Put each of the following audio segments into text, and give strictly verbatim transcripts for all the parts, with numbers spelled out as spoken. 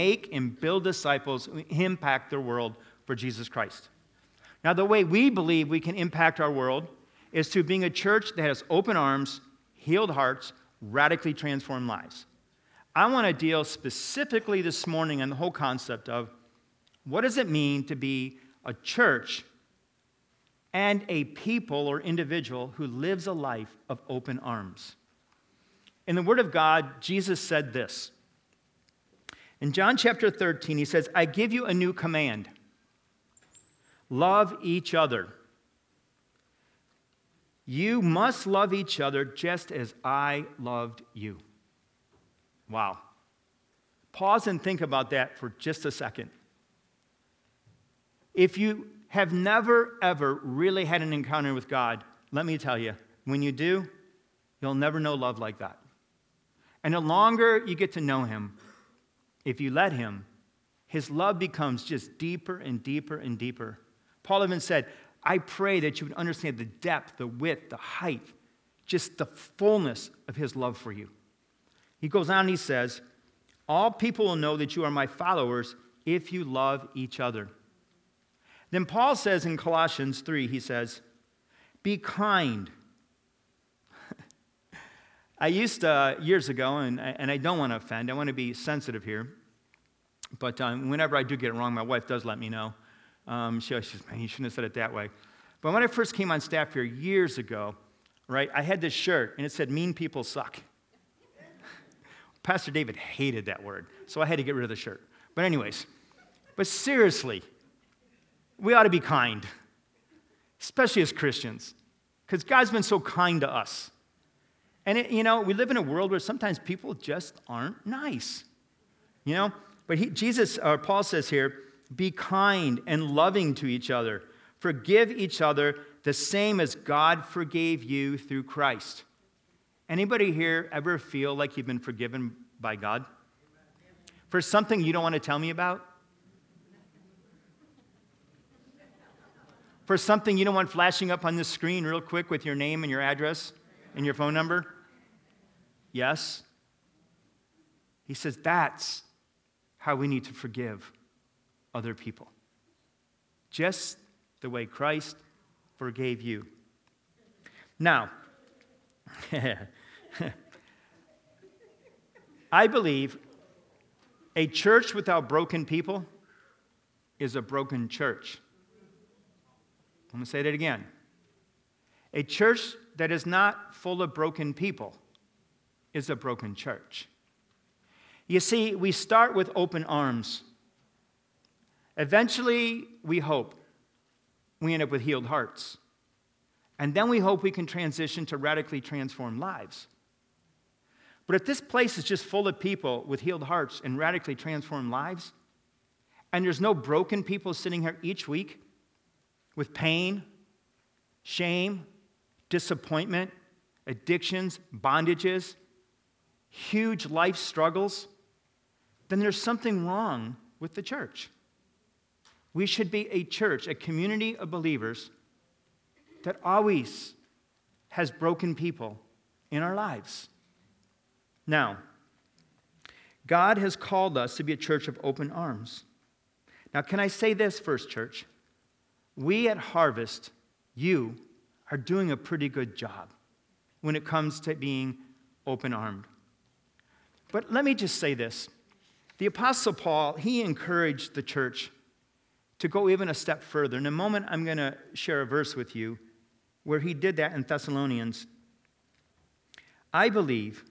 make and build disciples who impact their world for Jesus Christ. Now, the way we believe we can impact our world is through being a church that has open arms, healed hearts, radically transformed lives. I want to deal specifically this morning on the whole concept of what does it mean to be a church and a people or individual who lives a life of open arms. In the Word of God, Jesus said this. In John chapter thirteen, he says, I give you a new command. Love each other. You must love each other just as I loved you. Wow. Pause and think about that for just a second. If you have never, ever really had an encounter with God, let me tell you, when you do, you'll never know love like that. And the longer you get to know him, if you let him, his love becomes just deeper and deeper and deeper. Paul even said, I pray that you would understand the depth, the width, the height, just the fullness of his love for you. He goes on and he says, all people will know that you are my followers if you love each other. Then Paul says in Colossians three, he says, be kind. I used to, years ago, and, and I don't want to offend, I want to be sensitive here, but um, whenever I do get it wrong, my wife does let me know. Um, she always says, man, you shouldn't have said it that way. But when I first came on staff here years ago, right, I had this shirt, and it said, mean people suck. Pastor David hated that word, so I had to get rid of the shirt. But anyways, but seriously, we ought to be kind, especially as Christians, because God's been so kind to us. And, it, you know, we live in a world where sometimes people just aren't nice, you know. But he, Jesus, or Paul says here, be kind and loving to each other. Forgive each other the same as God forgave you through Christ. Anybody here ever feel like you've been forgiven by God? For something you don't want to tell me about? For something you don't want flashing up on the screen real quick with your name and your address and your phone number? Yes. He says that's how we need to forgive other people. Just the way Christ forgave you. Now, I believe a church without broken people is a broken church. I'm going to say that again. A church that is not full of broken people is a broken church. You see, we start with open arms. Eventually, we hope we end up with healed hearts. And then we hope we can transition to radically transformed lives. But if this place is just full of people with healed hearts and radically transformed lives, and there's no broken people sitting here each week with pain, shame, disappointment, addictions, bondages, huge life struggles, then there's something wrong with the church. We should be a church, a community of believers that always has broken people in our lives. Now, God has called us to be a church of open arms. Now, can I say this first, church? We at Harvest, you, are doing a pretty good job when it comes to being open-armed. But let me just say this. The Apostle Paul, he encouraged the church to go even a step further. In a moment, I'm going to share a verse with you where he did that in Thessalonians. I believe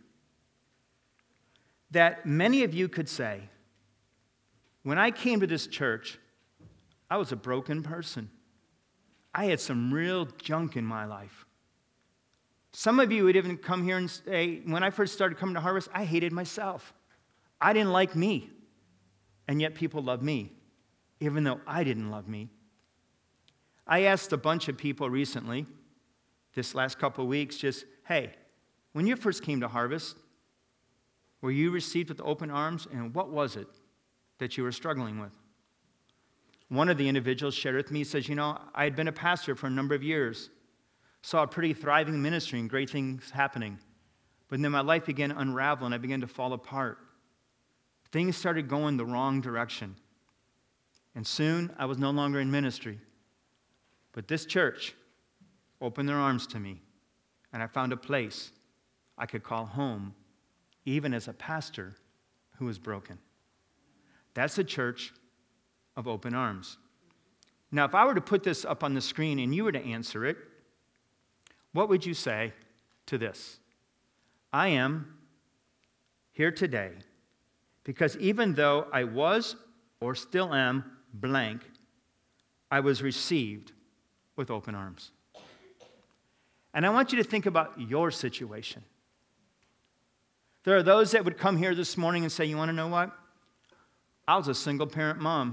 that many of you could say, when I came to this church, I was a broken person. I had some real junk in my life. Some of you would even come here and say, when I first started coming to Harvest, I hated myself. I didn't like me. And yet people love me, even though I didn't love me. I asked a bunch of people recently, this last couple of weeks, just, hey, when you first came to Harvest, were you received with open arms? And what was it that you were struggling with? One of the individuals shared with me, says, you know, I had been a pastor for a number of years, saw a pretty thriving ministry and great things happening. But then my life began to unravel and I began to fall apart. things started going the wrong direction. And soon I was no longer in ministry. But this church opened their arms to me, and I found a place I could call home, even as a pastor who was broken. That's a church of open arms. Now, if I were to put this up on the screen and you were to answer it, what would you say to this? I am here today because even though I was or still am blank, I was received with open arms. And I want you to think about your situation. There are those that would come here this morning and say, you want to know what? I was a single-parent mom,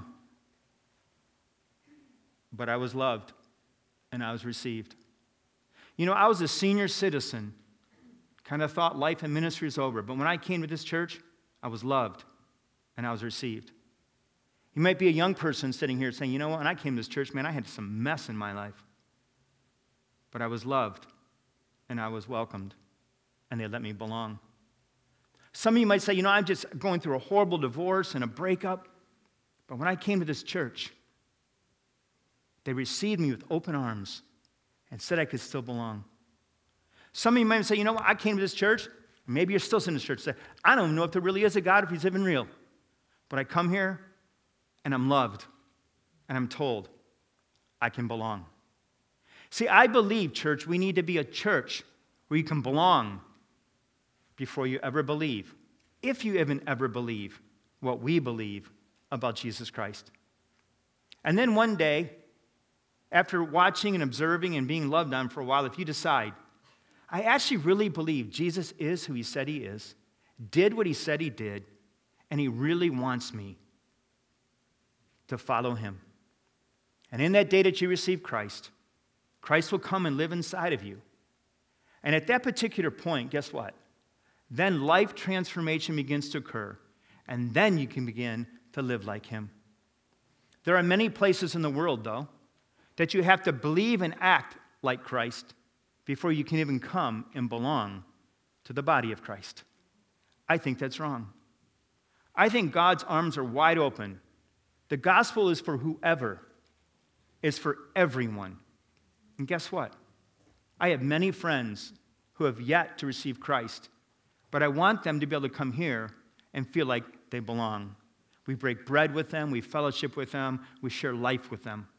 but I was loved and I was received. You know, I was a senior citizen, kind of thought life and ministry is over, but when I came to this church, I was loved and I was received. You might be a young person sitting here saying, you know what, when I came to this church, man, I had some mess in my life. But I was loved, and I was welcomed, and they let me belong. Some of you might say, you know, I'm just going through a horrible divorce and a breakup. But when I came to this church, they received me with open arms and said I could still belong. Some of you might say, you know what, I came to this church. Maybe you're still sitting in this church and say, I don't know if there really is a God, if he's even real. But I come here, and I'm loved, and I'm told I can belong. See, I believe, church, we need to be a church where you can belong before you ever believe, if you even ever believe what we believe about Jesus Christ. And then one day, after watching and observing and being loved on for a while, if you decide, I actually really believe Jesus is who he said he is, did what he said he did, and he really wants me to follow him. And in that day that you receive Christ, Christ will come and live inside of you. And at that particular point, guess what? Then life transformation begins to occur, and then you can begin to live like him. There are many places in the world, though, that you have to believe and act like Christ before you can even come and belong to the body of Christ. I think that's wrong. I think God's arms are wide open. The gospel is for whoever, it's for everyone. And guess what? I have many friends who have yet to receive Christ, but I want them to be able to come here and feel like they belong. We break bread with them, we fellowship with them, we share life with them.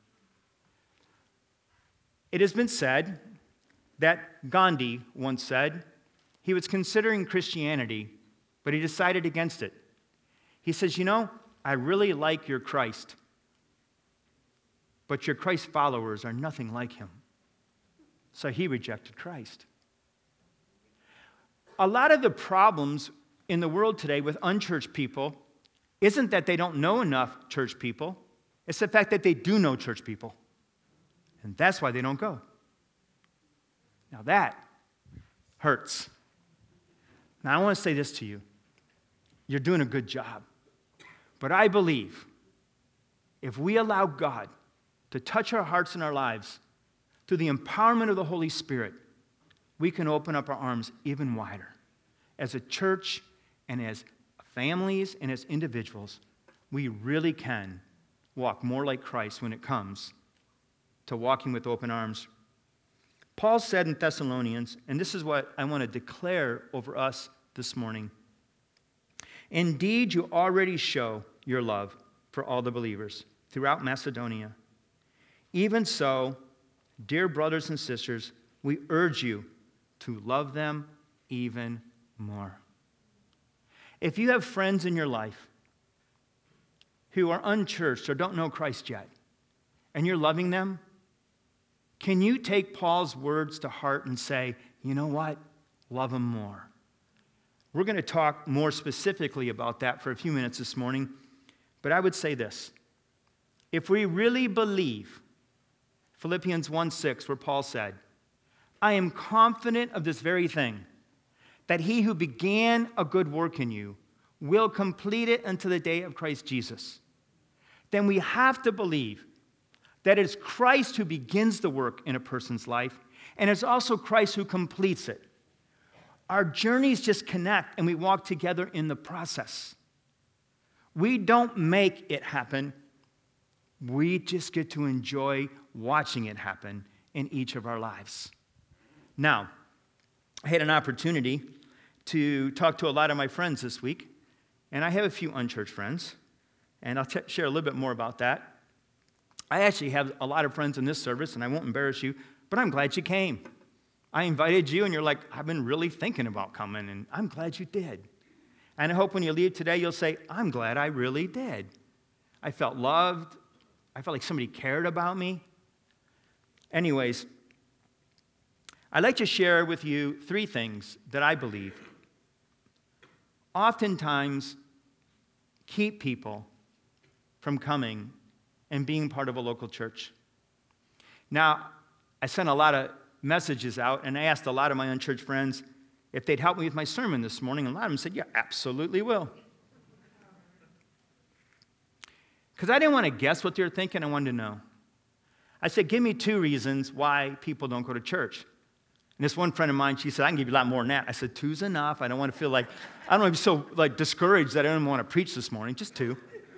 It has been said that Gandhi once said he was considering Christianity, but he decided against it. He says, you know, I really like your Christ, but your Christ followers are nothing like him. So he rejected Christ. A lot of the problems in the world today with unchurched people isn't that they don't know enough church people. It's the fact that they do know church people. And that's why they don't go. Now that hurts. Now I want to say this to you. You're doing a good job. But I believe if we allow God to touch our hearts and our lives through the empowerment of the Holy Spirit, we can open up our arms even wider. As a church and as families and as individuals, we really can walk more like Christ when it comes to walking with open arms. Paul said in Thessalonians, and this is what I want to declare over us this morning, indeed, you already show your love for all the believers throughout Macedonia. Even so, dear brothers and sisters, we urge you to love them even more. If you have friends in your life who are unchurched or don't know Christ yet, and you're loving them, can you take Paul's words to heart and say, you know what? Love them more. We're going to talk more specifically about that for a few minutes this morning, but I would say this. If we really believe Philippians one six, where Paul said, I am confident of this very thing, that he who began a good work in you will complete it until the day of Christ Jesus. Then we have to believe that it's Christ who begins the work in a person's life, and it's also Christ who completes it. Our journeys just connect, and we walk together in the process. We don't make it happen. We just get to enjoy watching it happen in each of our lives. Now, I had an opportunity to talk to a lot of my friends this week, and I have a few unchurched friends, and I'll t- share a little bit more about that. I actually have a lot of friends in this service, and I won't embarrass you, but I'm glad you came. I invited you, and you're like, I've been really thinking about coming, and I'm glad you did. And I hope when you leave today, you'll say, I'm glad I really did. I felt loved. I felt like somebody cared about me. Anyways, I'd like to share with you three things that I believe oftentimes keep people from coming and being part of a local church. Now, I sent a lot of messages out, and I asked a lot of my unchurched friends if they'd help me with my sermon this morning, and a lot of them said, yeah, absolutely will. Because I didn't want to guess what they were thinking, I wanted to know. I said, give me two reasons why people don't go to church. And this one friend of mine, she said, I can give you a lot more than that. I said, two's enough. I don't want to feel like, I don't want to be so like discouraged that I don't want to preach this morning, just two.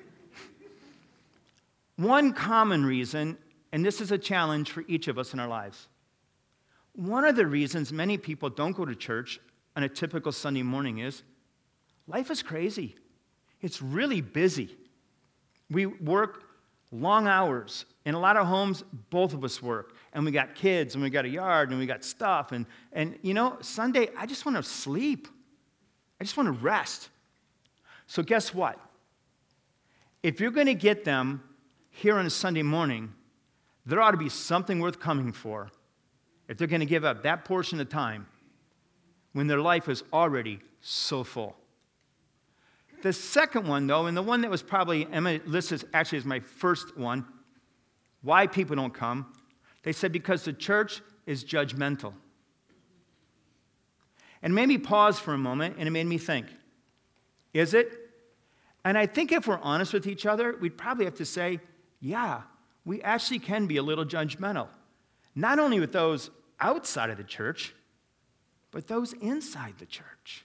One common reason, and this is a challenge for each of us in our lives. One of the reasons many people don't go to church on a typical Sunday morning is life is crazy. It's really busy. We work long hours. In a lot of homes, both of us work. And we got kids, and we got a yard, and we got stuff. And, and you know, Sunday, I just want to sleep. I just want to rest. So guess what? If you're going to get them here on a Sunday morning, there ought to be something worth coming for if they're going to give up that portion of time when their life is already so full. The second one, though, and the one that was probably, Emma listed actually as my first one, why people don't come, they said because the church is judgmental. And it made me pause for a moment, and it made me think, is it? And I think if we're honest with each other, we'd probably have to say, yeah, we actually can be a little judgmental. Not only with those outside of the church, but those inside the church.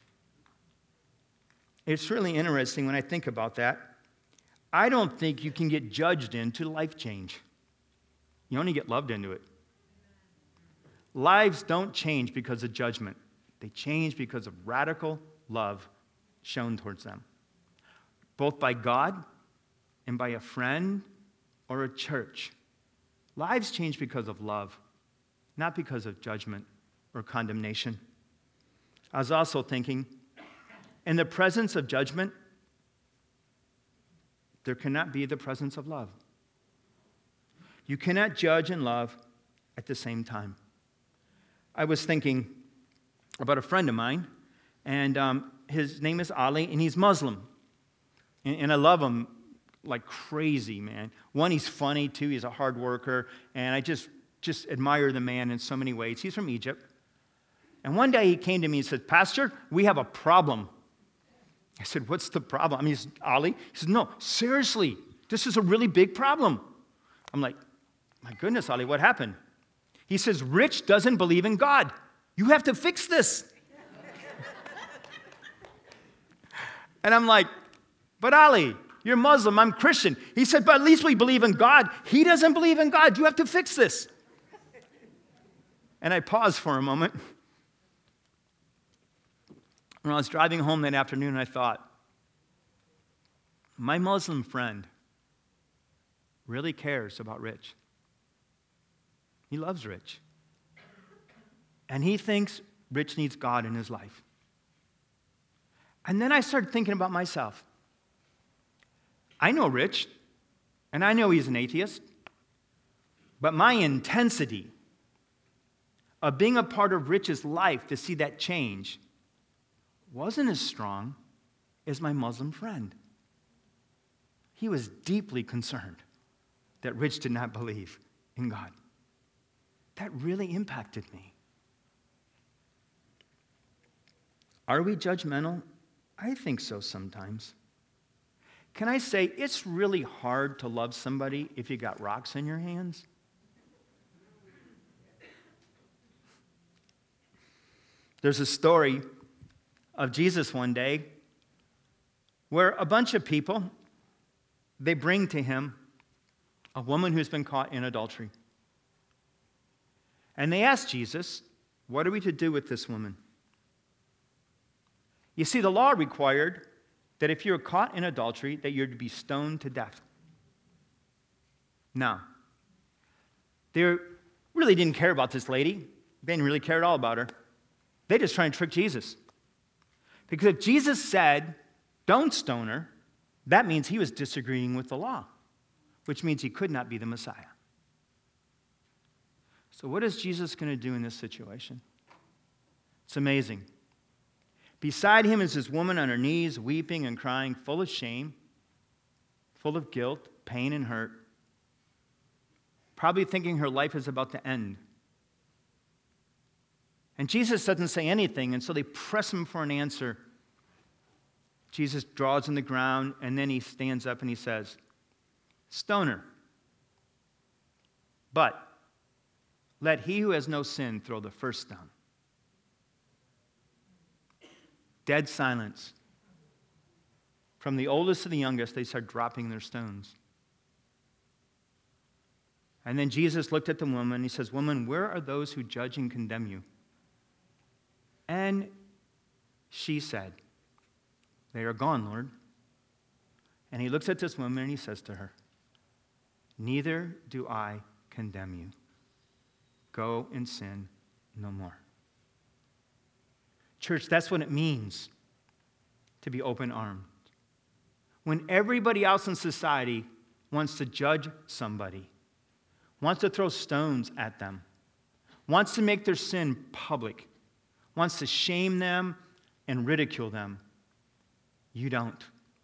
It's really interesting when I think about that. I don't think you can get judged into life change. You only get loved into it. Lives don't change because of judgment. They change because of radical love shown towards them, both by God and by a friend or a church. Lives change because of love, not because of judgment or condemnation. I was also thinking, in the presence of judgment, there cannot be the presence of love. You cannot judge and love at the same time. I was thinking about a friend of mine, and um, his name is Ali, and he's Muslim. And, and I love him like crazy, man. One, he's funny, two, he's a hard worker, and I just, just admire the man in so many ways. He's from Egypt. And one day he came to me and said, Pastor, we have a problem. I said, what's the problem? I mean, he's Ali. He said, no, seriously, this is a really big problem. I'm like, my goodness, Ali, what happened? He says, Rich doesn't believe in God. You have to fix this. And I'm like, but Ali, you're Muslim, I'm Christian. He said, but at least we believe in God. He doesn't believe in God. You have to fix this. And I paused for a moment. When I was driving home that afternoon, I thought, my Muslim friend really cares about Rich. He loves Rich. And he thinks Rich needs God in his life. And then I started thinking about myself. I know Rich, and I know he's an atheist, but my intensity of being a part of Rich's life to see that change wasn't as strong as my Muslim friend. He was deeply concerned that Rich did not believe in God. That really impacted me. Are we judgmental? I think so sometimes. Can I say it's really hard to love somebody if you got rocks in your hands? There's a story of Jesus one day where a bunch of people they bring to him a woman who's been caught in adultery. And they ask Jesus, what are we to do with this woman? You see, the law required that if you were caught in adultery, that you're to be stoned to death. Now, they really didn't care about this lady. They didn't really care at all about her. They just tried to trick Jesus. Because if Jesus said, don't stone her, that means he was disagreeing with the law, which means he could not be the Messiah. So what is Jesus going to do in this situation? It's amazing. Beside him is this woman on her knees, weeping and crying, full of shame, full of guilt, pain, and hurt, probably thinking her life is about to end. And Jesus doesn't say anything, and so they press him for an answer. Jesus draws on the ground, and then he stands up and he says, stone her. But let he who has no sin throw the first stone. Dead silence. From the oldest to the youngest, they start dropping their stones. And then Jesus looked at the woman, and he says, woman, where are those who judge and condemn you? And she said, they are gone, Lord. And he looks at this woman and he says to her, neither do I condemn you. Go and sin no more. Church, that's what it means to be open-armed. When everybody else in society wants to judge somebody, wants to throw stones at them, wants to make their sin public, wants to shame them and ridicule them, you don't.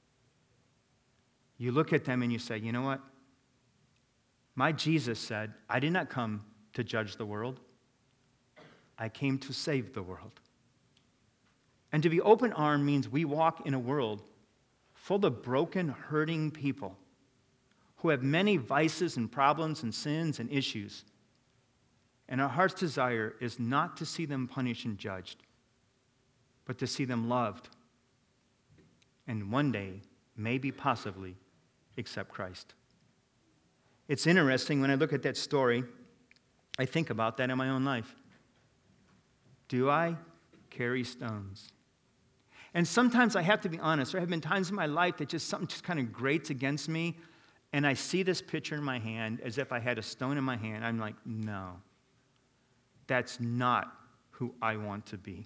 You look at them and you say, you know what? My Jesus said, I did not come to judge the world. I came to save the world. And to be open-armed means we walk in a world full of broken, hurting people who have many vices and problems and sins and issues. And our heart's desire is not to see them punished and judged, but to see them loved. And one day, maybe possibly, accept Christ. It's interesting when I look at that story, I think about that in my own life. Do I carry stones? And sometimes I have to be honest. There have been times in my life that just something just kind of grates against me, and I see this picture in my hand as if I had a stone in my hand. I'm like, no, that's not who I want to be.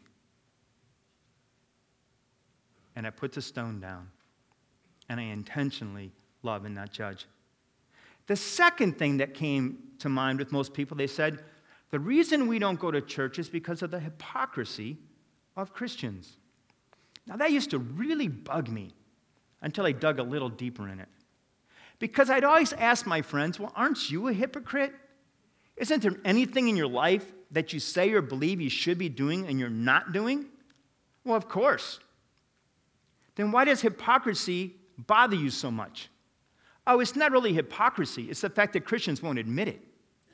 And I put the stone down, and I intentionally love and not judge. The second thing that came to mind with most people, they said, the reason we don't go to church is because of the hypocrisy of Christians. Now, that used to really bug me until I dug a little deeper in it. Because I'd always ask my friends, well, aren't you a hypocrite? Isn't there anything in your life that you say or believe you should be doing and you're not doing? Well, of course. Then why does hypocrisy bother you so much? Oh, it's not really hypocrisy. It's the fact that Christians won't admit it.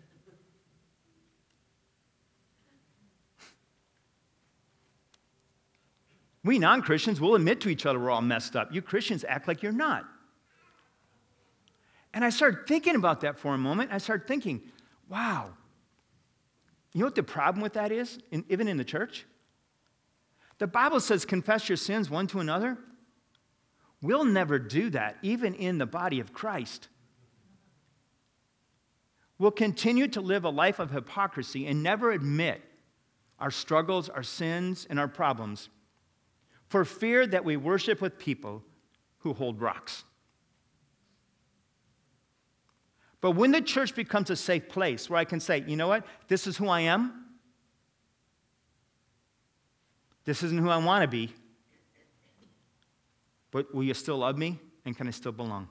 We non-Christians will admit to each other we're all messed up. You Christians act like you're not. And I started thinking about that for a moment. I started thinking, wow, you know what the problem with that is, in, even in the church? The Bible says confess your sins one to another. We'll never do that, even in the body of Christ. We'll continue to live a life of hypocrisy and never admit our struggles, our sins, and our problems for fear that we worship with people who hold rocks. But when the church becomes a safe place where I can say, you know what, this is who I am, this isn't who I want to be, but will you still love me, and can I still belong?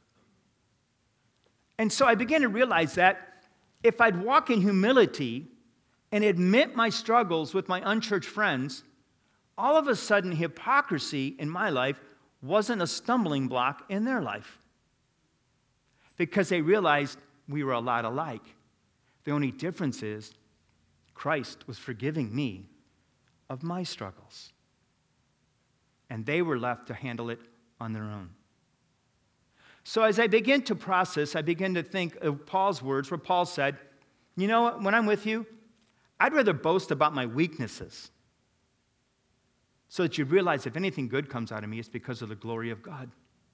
And so I began to realize that if I'd walk in humility and admit my struggles with my unchurched friends, all of a sudden hypocrisy in my life wasn't a stumbling block in their life. Because they realized we were a lot alike. The only difference is Christ was forgiving me of my struggles. And they were left to handle it on their own. So as I begin to process, I begin to think of Paul's words where Paul said, you know what, when I'm with you, I'd rather boast about my weaknesses so that you realize if anything good comes out of me, it's because of the glory of God.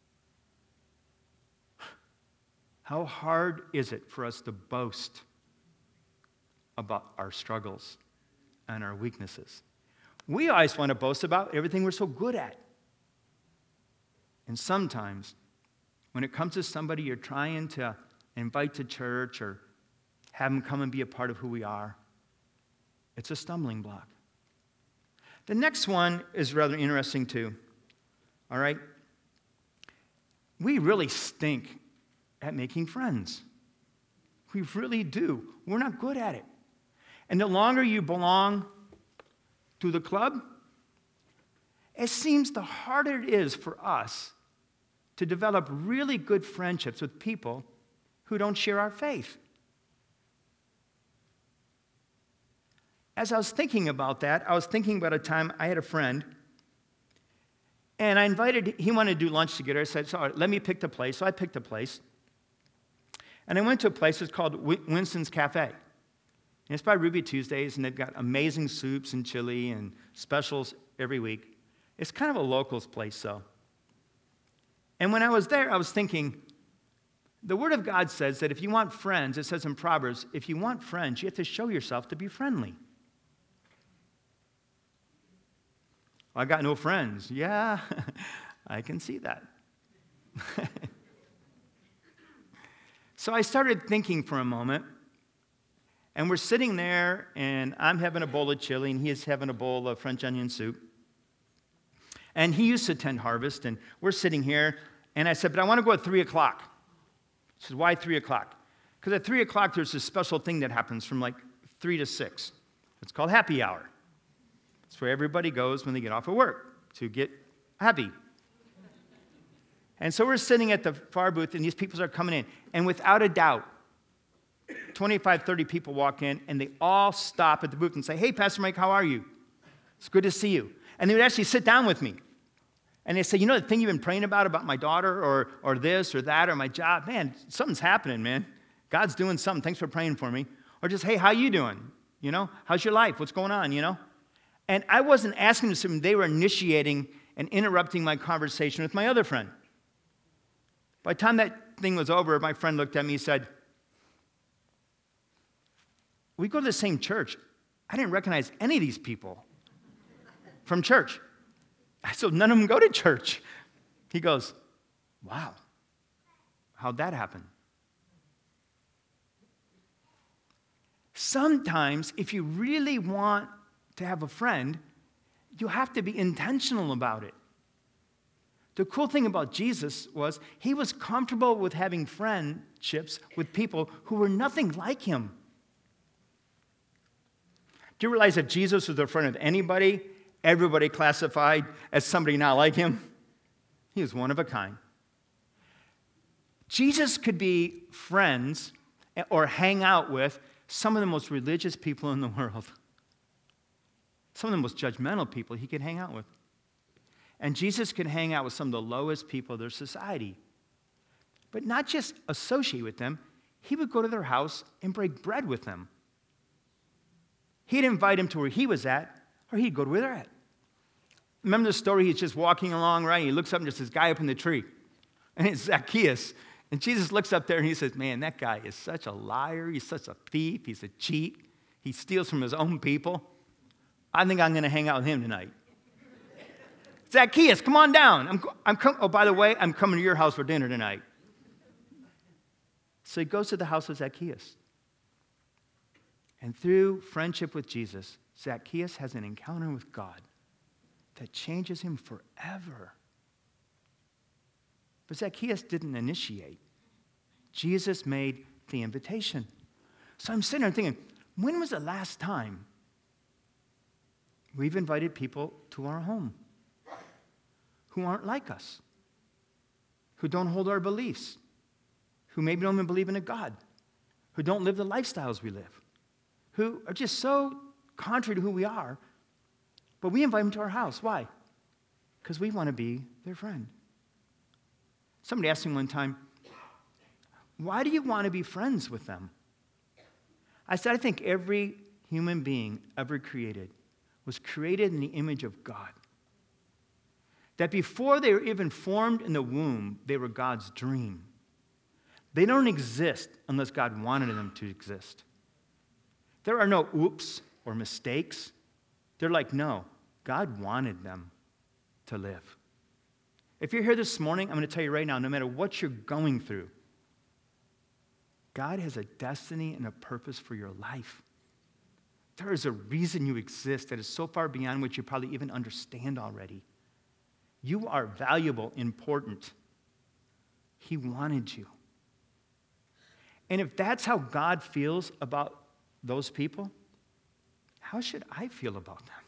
How hard is it for us to boast about our struggles and our weaknesses? We always want to boast about everything we're so good at. And sometimes, when it comes to somebody you're trying to invite to church or have them come and be a part of who we are, it's a stumbling block. The next one is rather interesting too. All right? We really stink at making friends. We really do. We're not good at it. And the longer you belong to the club, it seems the harder it is for us to develop really good friendships with people who don't share our faith. As I was thinking about that, I was thinking about a time I had a friend, and I invited, he wanted to do lunch together. I said, so let me pick the place. So I picked a place. And I went to a place that's called Winston's Cafe. And it's by Ruby Tuesdays, and they've got amazing soups and chili and specials every week. It's kind of a locals place, though. And when I was there, I was thinking, the Word of God says that if you want friends, it says in Proverbs, if you want friends, you have to show yourself to be friendly. I got no friends. Yeah, I can see that. So I started thinking for a moment, and we're sitting there, and I'm having a bowl of chili, and he is having a bowl of French onion soup. And he used to attend Harvest, and we're sitting here, and I said, but I want to go at three o'clock. He said, why three o'clock? Because at three o'clock, there's this special thing that happens from like three to six. It's called happy hour. It's where everybody goes when they get off of work to get happy. And so we're sitting at the far booth, and these people are coming in. And without a doubt, twenty-five, thirty people walk in, and they all stop at the booth and say, hey, Pastor Mike, how are you? It's good to see you. And they would actually sit down with me. And they say, you know the thing you've been praying about, about my daughter, or, or this, or that, or my job? Man, something's happening, man. God's doing something. Thanks for praying for me. Or just, hey, how you doing? You know, how's your life? What's going on, you know? And I wasn't asking them something. They were initiating and interrupting my conversation with my other friend. By the time that thing was over, my friend looked at me and said, we go to the same church. I didn't recognize any of these people from church. I said, none of them go to church. He goes, wow, how'd that happen? Sometimes, if you really want to have a friend, you have to be intentional about it. The cool thing about Jesus was he was comfortable with having friendships with people who were nothing like him. Do you realize if Jesus was in front of anybody, everybody classified as somebody not like him? He was one of a kind. Jesus could be friends or hang out with some of the most religious people in the world. Some of the most judgmental people he could hang out with. And Jesus could hang out with some of the lowest people of their society. But not just associate with them, he would go to their house and break bread with them. He'd invite them to where he was at, or he'd go to where they're at. Remember the story? He's just walking along, right? He looks up and there's this guy up in the tree. And it's Zacchaeus. And Jesus looks up there and he says, man, that guy is such a liar. He's such a thief. He's a cheat. He steals from his own people. I think I'm going to hang out with him tonight. Zacchaeus, come on down. I'm, I'm com- oh, by the way, I'm coming to your house for dinner tonight. So he goes to the house of Zacchaeus. And through friendship with Jesus, Zacchaeus has an encounter with God that changes him forever. But Zacchaeus didn't initiate. Jesus made the invitation. So I'm sitting there thinking, when was the last time we've invited people to our home who aren't like us, who don't hold our beliefs, who maybe don't even believe in a God, who don't live the lifestyles we live, who are just so contrary to who we are, but we invite them to our house. Why? Because we want to be their friend. Somebody asked me one time, why do you want to be friends with them? I said, I think every human being ever created was created in the image of God. That before they were even formed in the womb, they were God's dream. They don't exist unless God wanted them to exist. There are no oops or mistakes. They're like, no, God wanted them to live. If you're here this morning, I'm going to tell you right now, no matter what you're going through, God has a destiny and a purpose for your life. There is a reason you exist that is so far beyond what you probably even understand already. You are valuable, important. He wanted you. And if that's how God feels about those people, how should I feel about them?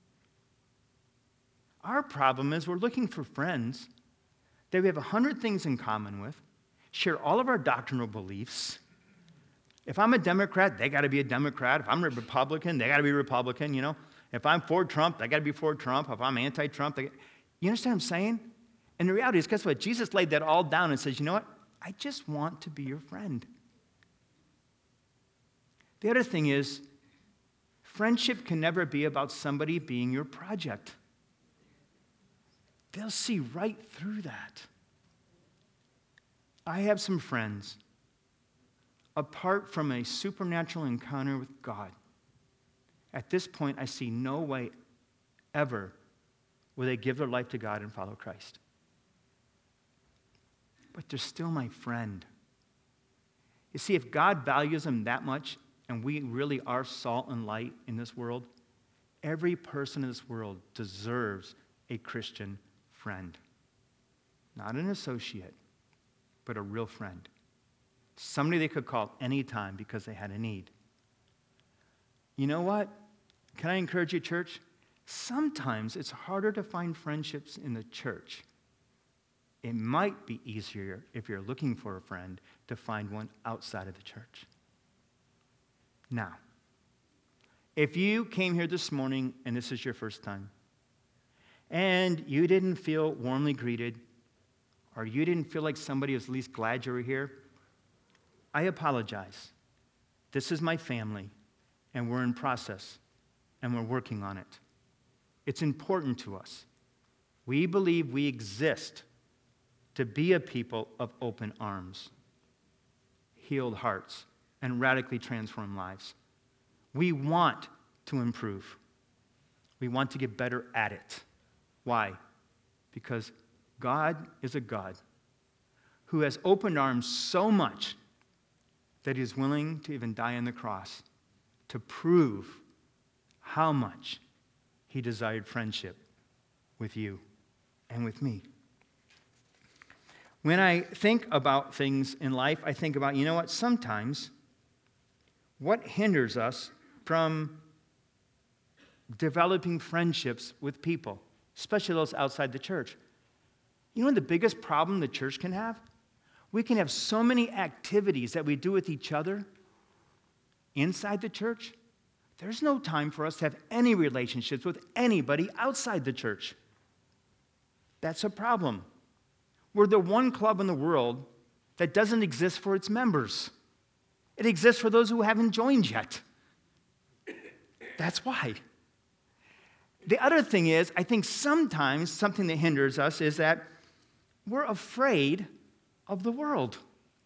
Our problem is we're looking for friends that we have a hundred things in common with, share all of our doctrinal beliefs. If I'm a Democrat, they got to be a Democrat. If I'm a Republican, they got to be Republican, you know. If I'm for Trump, they got to be for Trump. If I'm anti-Trump, they... You understand what I'm saying? And the reality is, guess what? Jesus laid that all down and says, you know what? I just want to be your friend. The other thing is, friendship can never be about somebody being your project. They'll see right through that. I have some friends, apart from a supernatural encounter with God, at this point, I see no way ever will they give their life to God and follow Christ. But they're still my friend. You see, if God values them that much, and we really are salt and light in this world, every person in this world deserves a Christian friend. Not an associate, but a real friend. Somebody they could call anytime because they had a need. You know what? Can I encourage you, church? Sometimes it's harder to find friendships in the church. It might be easier, if you're looking for a friend, to find one outside of the church. Now, if you came here this morning and this is your first time, and you didn't feel warmly greeted, or you didn't feel like somebody was at least glad you were here, I apologize. This is my family, and we're in process, and we're working on it. It's important to us. We believe we exist to be a people of open arms, healed hearts, and radically transformed lives. We want to improve. We want to get better at it. Why? Because God is a God who has opened arms so much that he is willing to even die on the cross to prove how much he desired friendship with you and with me. When I think about things in life, I think about, you know what, sometimes what hinders us from developing friendships with people, especially those outside the church? You know the biggest problem the church can have? We can have so many activities that we do with each other inside the church. There's no time for us to have any relationships with anybody outside the church. That's a problem. We're the one club in the world that doesn't exist for its members. It exists for those who haven't joined yet. That's why. The other thing is, I think sometimes something that hinders us is that we're afraid of the world.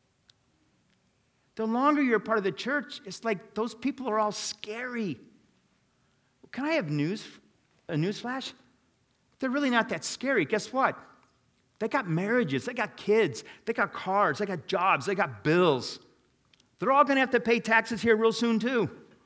The longer you're a part of the church, it's like those people are all scary. Can I have news, a news flash? They're really not that scary. Guess what? They got marriages, they got kids, they got cars, they got jobs, they got bills. They're all going to have to pay taxes here real soon too.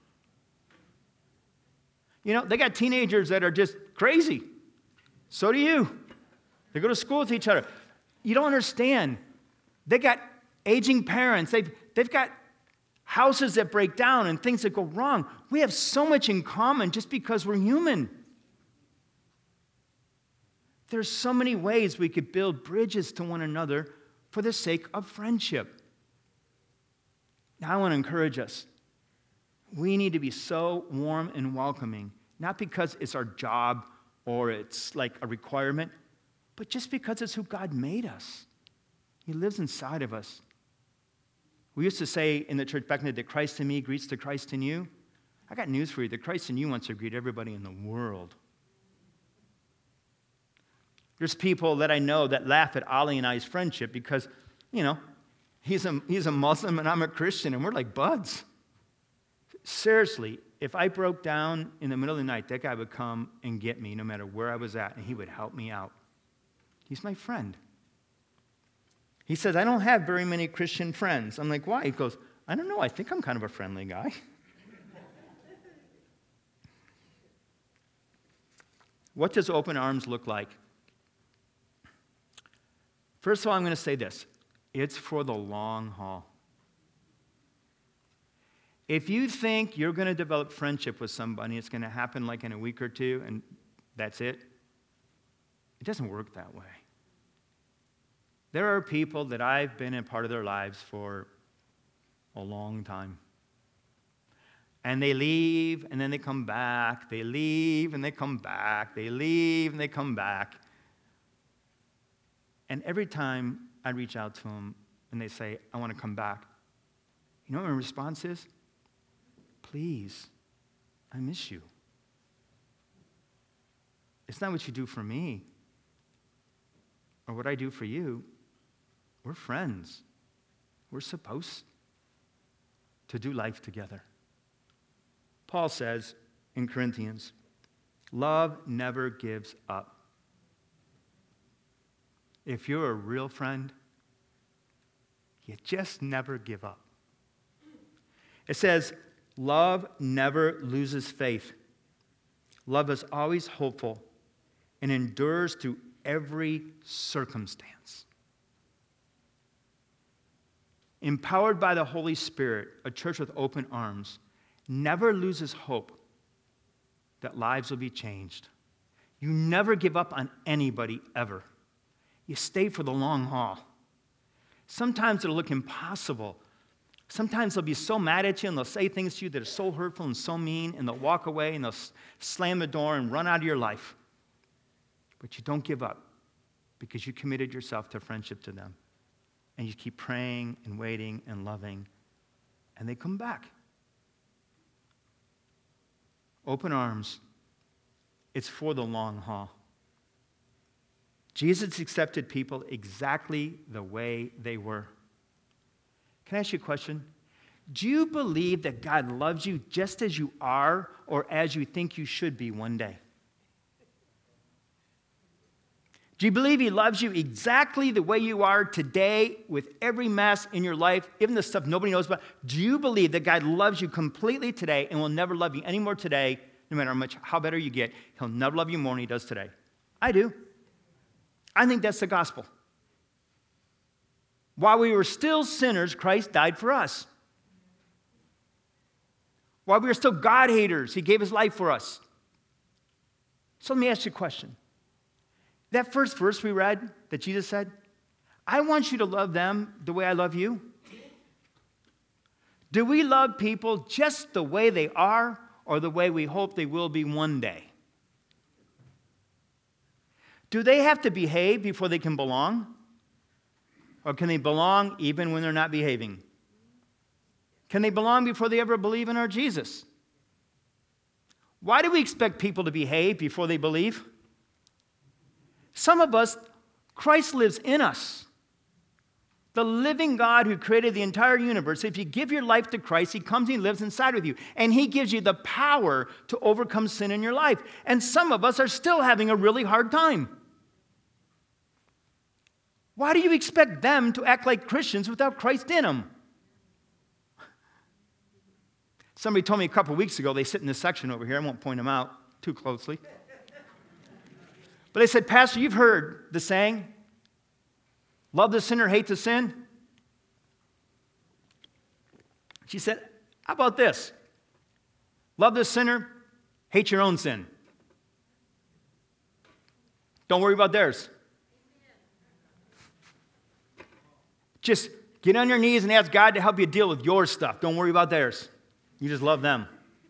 You know, they got teenagers that are just crazy. So do you. They go to school with each other. You don't understand. They got aging parents. They've, they've got houses that break down and things that go wrong. We have so much in common just because we're human. There's so many ways we could build bridges to one another for the sake of friendship. Now, I want to encourage us. We need to be so warm and welcoming, not because it's our job or it's like a requirement, but just because it's who God made us. He lives inside of us. We used to say in the church back in the day, Christ in me greets the Christ in you. I got news for you. The Christ in you wants to greet everybody in the world. There's people that I know that laugh at Ollie and I's friendship because, you know, he's a, he's a Muslim and I'm a Christian and we're like buds. Seriously, if I broke down in the middle of the night, that guy would come and get me no matter where I was at, and he would help me out. He's my friend. He says, I don't have very many Christian friends. I'm like, why? He goes, I don't know. I think I'm kind of a friendly guy. What does open arms look like? First of all, I'm going to say this. It's for the long haul. If you think you're going to develop friendship with somebody, it's going to happen like in a week or two, and that's it, it doesn't work that way. There are people that I've been a part of their lives for a long time. And they leave, and then they come back. They leave, and they come back. They leave, and they come back. And every time I reach out to them, and they say, I want to come back, you know what my response is? Please, I miss you. It's not what you do for me or what I do for you. We're friends. We're supposed to do life together. Paul says in Corinthians, love never gives up. If you're a real friend, you just never give up. It says, love never loses faith. Love is always hopeful and endures through every circumstance. Empowered by the Holy Spirit, a church with open arms never loses hope that lives will be changed. You never give up on anybody ever. You stay for the long haul. Sometimes it'll look impossible. Sometimes they'll be so mad at you and they'll say things to you that are so hurtful and so mean, and they'll walk away and they'll slam the door and run out of your life. But you don't give up because you committed yourself to friendship to them. And you keep praying and waiting and loving, and they come back. Open arms. It's for the long haul. Jesus accepted people exactly the way they were. Can I ask you a question? Do you believe that God loves you just as you are or as you think you should be one day? Do you believe he loves you exactly the way you are today with every mess in your life, even the stuff nobody knows about? Do you believe that God loves you completely today and will never love you anymore today, no matter how much, how better you get? He'll never love you more than he does today. I do. I think that's the gospel. While we were still sinners, Christ died for us. While we were still God-haters, he gave his life for us. So let me ask you a question. That first verse we read that Jesus said, I want you to love them the way I love you. Do we love people just the way they are or the way we hope they will be one day? Do they have to behave before they can belong? Or can they belong even when they're not behaving? Can they belong before they ever believe in our Jesus? Why do we expect people to behave before they believe? Some of us, Christ lives in us. The living God who created the entire universe, if you give your life to Christ, he comes and he lives inside of you. And he gives you the power to overcome sin in your life. And some of us are still having a really hard time. Why do you expect them to act like Christians without Christ in them? Somebody told me a couple weeks ago, they sit in this section over here. I won't point them out too closely. But they said, Pastor, you've heard the saying, love the sinner, hate the sin. She said, how about this? Love the sinner, hate your own sin. Don't worry about theirs. Just get on your knees and ask God to help you deal with your stuff. Don't worry about theirs. You just love them.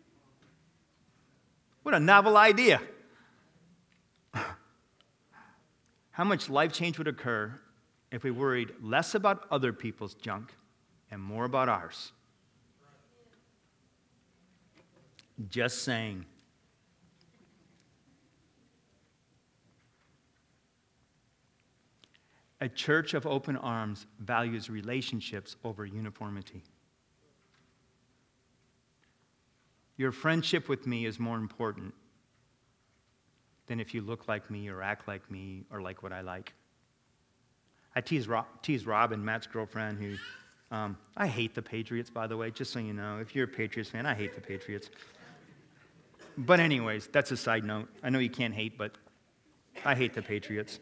What a novel idea. How much life change would occur if we worried less about other people's junk and more about ours. Just saying. A church of open arms values relationships over uniformity. Your friendship with me is more important than if you look like me or act like me or like what I like. I tease, Rob, tease Robin, Matt's girlfriend, who, um, I hate the Patriots, by the way, just so you know. If you're a Patriots fan, I hate the Patriots. But anyways, that's a side note. I know you can't hate, but I hate the Patriots.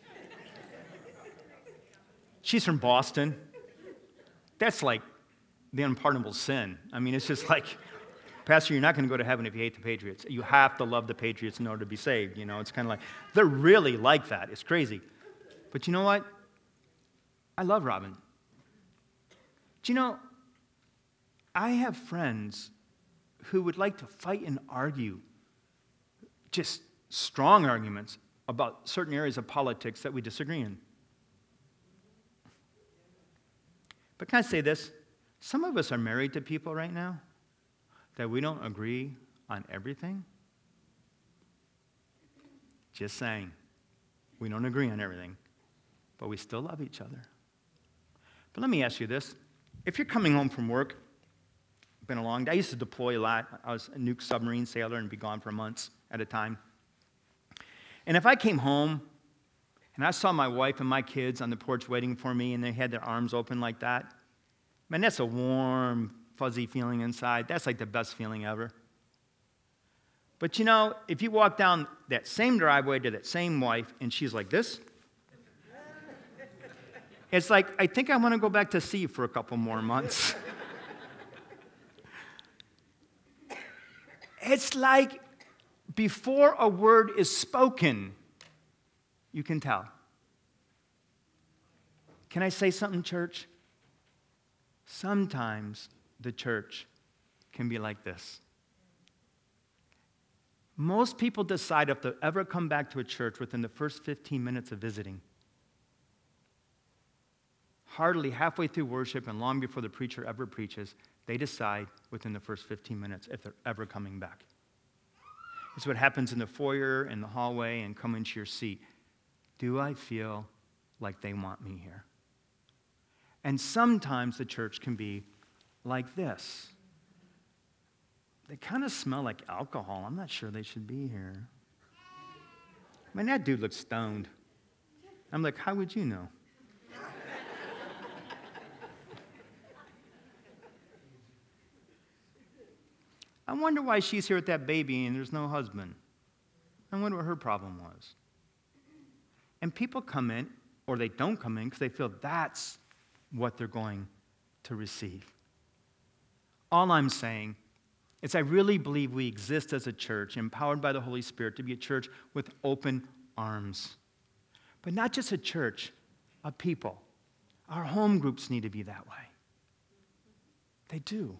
She's from Boston. That's like the unpardonable sin. I mean, it's just like, Pastor, you're not going to go to heaven if you hate the Patriots. You have to love the Patriots in order to be saved. You know, it's kind of like, they're really like that. It's crazy. But you know what? I love Robin. Do you know, I have friends who would like to fight and argue, just strong arguments about certain areas of politics that we disagree in. But can I say this? Some of us are married to people right now that we don't agree on everything. Just saying. We don't agree on everything, but we still love each other. But let me ask you this. If you're coming home from work, been a long day. I used to deploy a lot. I was a nuke submarine sailor and be gone for months at a time. And if I came home and I saw my wife and my kids on the porch waiting for me and they had their arms open like that, man, that's a warm, fuzzy feeling inside. That's like the best feeling ever. But you know, if you walk down that same driveway to that same wife and she's like this, it's like, I think I want to go back to sea for a couple more months. It's like before a word is spoken, you can tell. Can I say something, church? Sometimes the church can be like this. Most people decide if they'll ever come back to a church within the first fifteen minutes of visiting. Hardly halfway through worship and long before the preacher ever preaches, they decide within the first fifteen minutes if they're ever coming back. It's what happens in the foyer, in the hallway, and come into your seat. Do I feel like they want me here? And sometimes the church can be like this. They kind of smell like alcohol. I'm not sure they should be here. Man, that dude looks stoned. I'm like, how would you know? I wonder why she's here with that baby and there's no husband. I wonder what her problem was. And people come in, or they don't come in, because they feel that's what they're going to receive. All I'm saying is I really believe we exist as a church, empowered by the Holy Spirit, to be a church with open arms. But not just a church, a people. Our home groups need to be that way. They do.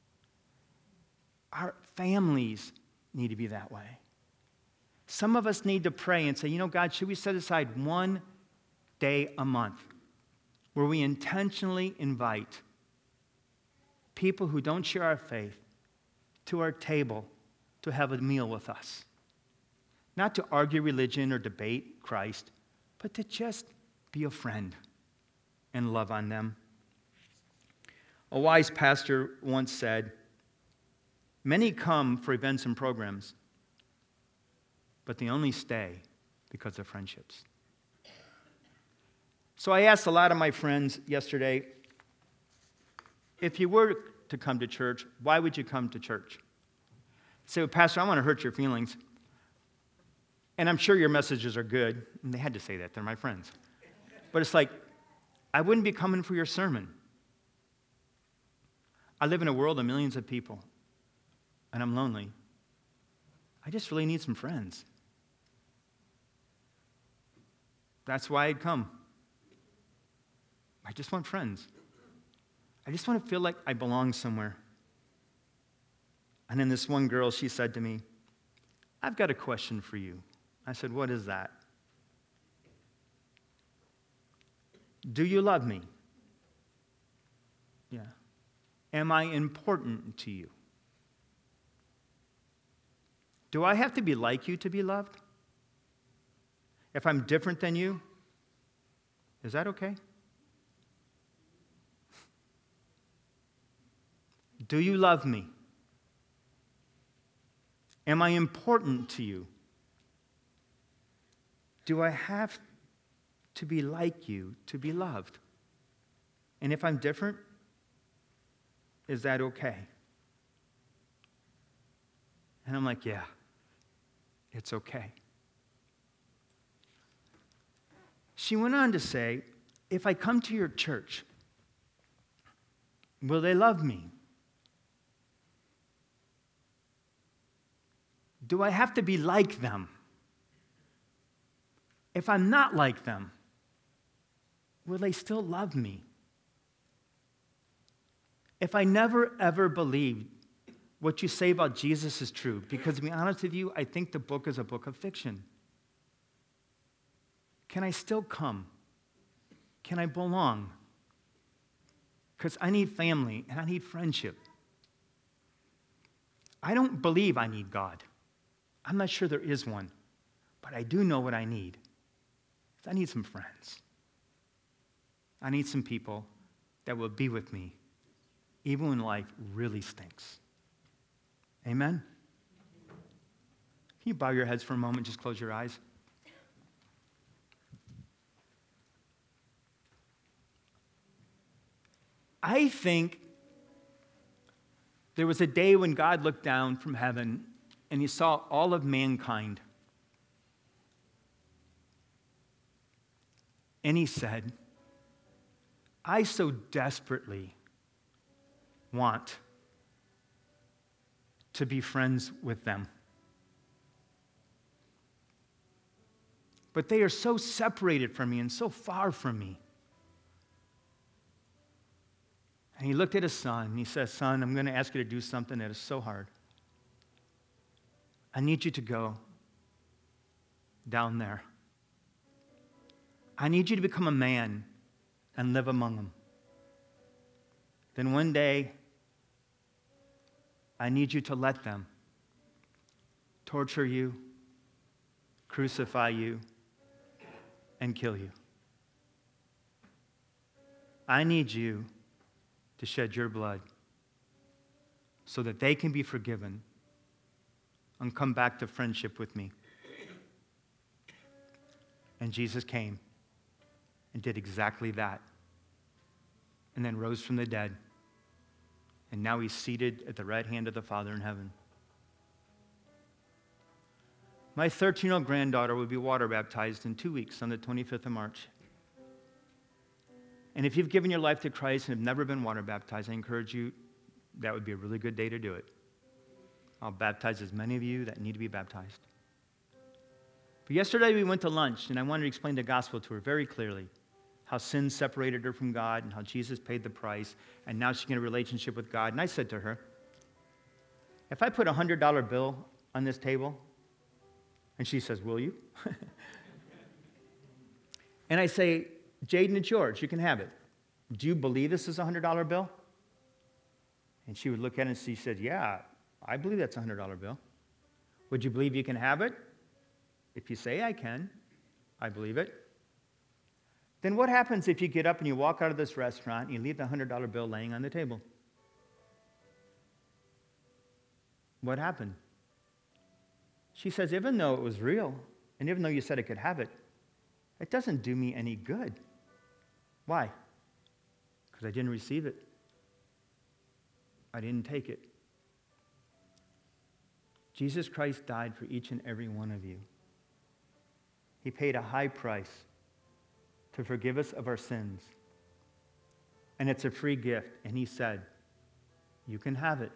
Our families need to be that way. Some of us need to pray and say, you know, God, should we set aside one day a month where we intentionally invite people who don't share our faith to our table to have a meal with us? Not to argue religion or debate Christ, but to just be a friend and love on them. A wise pastor once said, many come for events and programs, but they only stay because of friendships. So I asked a lot of my friends yesterday, if you were to come to church, why would you come to church? Say, well, Pastor, I want to hurt your feelings. And I'm sure your messages are good. And they had to say that. They're my friends. But it's like, I wouldn't be coming for your sermon. I live in a world of millions of people. And I'm lonely. I just really need some friends. That's why I'd come. I just want friends. I just want to feel like I belong somewhere. And then this one girl, she said to me, I've got a question for you. I said, what is that? Do you love me? Yeah. Am I important to you? Do I have to be like you to be loved? If I'm different than you, is that okay? Do you love me? Am I important to you? Do I have to be like you to be loved? And if I'm different, is that okay? And I'm like, yeah, it's okay. She went on to say, if I come to your church, will they love me? Do I have to be like them? If I'm not like them, will they still love me? If I never, ever believed what you say about Jesus is true, because to be honest with you, I think the book is a book of fiction, can I still come? Can I belong? Because I need family and I need friendship. I don't believe I need God. I'm not sure there is one, but I do know what I need. I need some friends. I need some people that will be with me, even when life really stinks. Amen? Can you bow your heads for a moment? Just close your eyes. I think there was a day when God looked down from heaven and he saw all of mankind. And he said, I so desperately want to be friends with them. But they are so separated from me and so far from me. And he looked at his son and he says, son, I'm going to ask you to do something that is so hard. I need you to go down there. I need you to become a man and live among them. Then one day, I need you to let them torture you, crucify you, and kill you. I need you to shed your blood so that they can be forgiven and come back to friendship with me. And Jesus came and did exactly that, and then rose from the dead. And now he's seated at the right hand of the Father in heaven. My thirteen-year-old granddaughter will be water baptized in two weeks on the twenty-fifth of March. And if you've given your life to Christ and have never been water baptized, I encourage you, that would be a really good day to do it. I'll baptize as many of you that need to be baptized. But yesterday we went to lunch, and I wanted to explain the gospel to her very clearly. How sin separated her from God and how Jesus paid the price, and now she can have a relationship with God. And I said to her, if I put a one hundred dollar bill on this table, and she says, will you? And I say, Jaden, it's yours. You can have it. Do you believe this is a one hundred dollar bill? And she would look at it and she said, yeah, I believe that's a one hundred dollar bill. Would you believe you can have it? If you say I can, I believe it. Then what happens if you get up and you walk out of this restaurant and you leave the one hundred dollar bill laying on the table? What happened? She says, even though it was real, and even though you said I could have it, it doesn't do me any good. Why? Because I didn't receive it. I didn't take it. Jesus Christ died for each and every one of you. He paid a high price to forgive us of our sins. And it's a free gift. And he said, you can have it.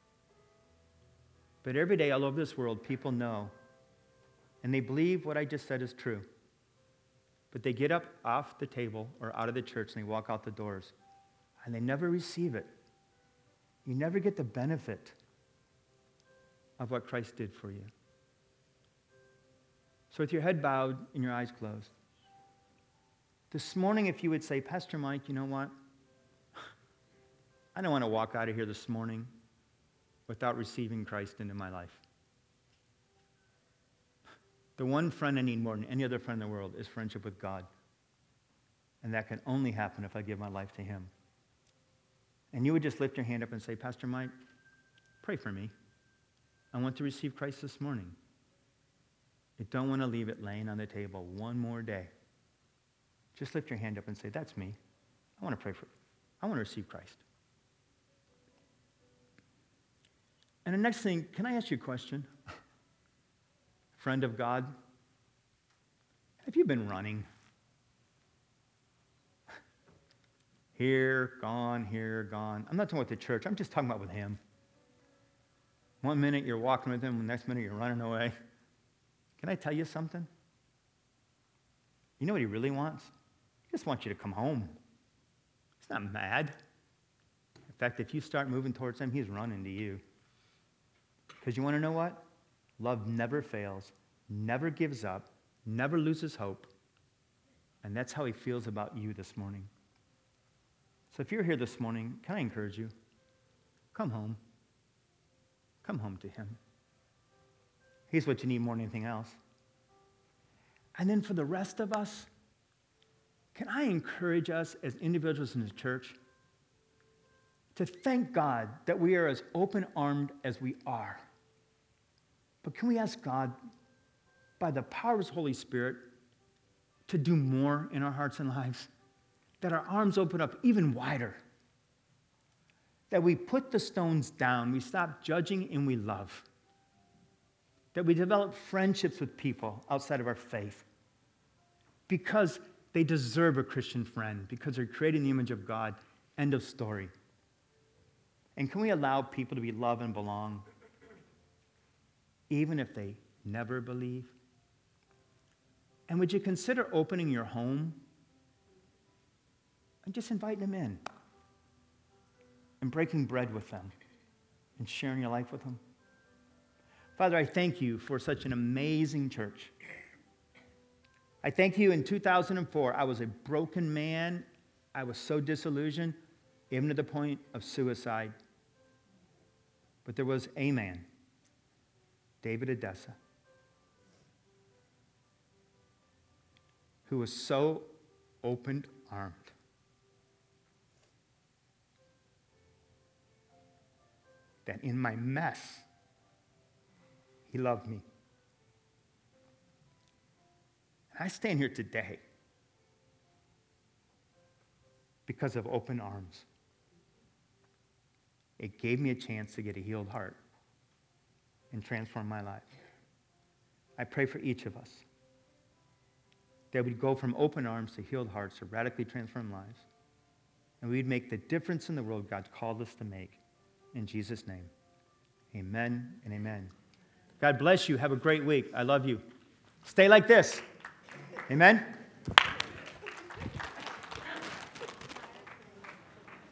But every day all over this world, people know, and they believe what I just said is true. But they get up off the table or out of the church and they walk out the doors, and they never receive it. You never get the benefit of what Christ did for you. So with your head bowed and your eyes closed, This morning, if you would say, Pastor Mike, you know what? I don't want to walk out of here this morning without receiving Christ into my life. The one friend I need more than any other friend in the world is friendship with God. And that can only happen if I give my life to him. And you would just lift your hand up and say, Pastor Mike, pray for me. I want to receive Christ this morning. I don't want to leave it laying on the table one more day. Just lift your hand up and say, that's me. I want to pray for, I want to receive Christ. And the next thing, can I ask you a question? Friend of God, have you been running? Here, gone, here, gone. I'm not talking about the church. I'm just talking about with him. One minute you're walking with him, the next minute you're running away. Can I tell you something? You know what he really wants? He just wants you to come home. He's not mad. In fact, if you start moving towards him, he's running to you. Because you want to know what? Love never fails, never gives up, never loses hope. And that's how he feels about you this morning. So if you're here this morning, can I encourage you? Come home. Come home to him. He's what you need more than anything else. And then for the rest of us, can I encourage us as individuals in the church to thank God that we are as open-armed as we are. But can we ask God, by the power of his Holy Spirit, to do more in our hearts and lives? That our arms open up even wider. That we put the stones down, we stop judging and we love. That we develop friendships with people outside of our faith. Because they deserve a Christian friend, because they're created in the image of God. End of story. And can we allow people to be loved and belong, even if they never believe? And would you consider opening your home and just inviting them in and breaking bread with them and sharing your life with them? Father, I thank you for such an amazing church. I thank you in two thousand four, I was a broken man. I was so disillusioned, even to the point of suicide. But there was a man, David Odessa, who was so open-armed that in my mess, he loved me. And I stand here today because of open arms. It gave me a chance to get a healed heart and transform my life. I pray for each of us that we'd go from open arms to healed hearts to radically transform lives. And we'd make the difference in the world God called us to make. In Jesus' name, amen and amen. God bless you. Have a great week. I love you. Stay like this. Amen.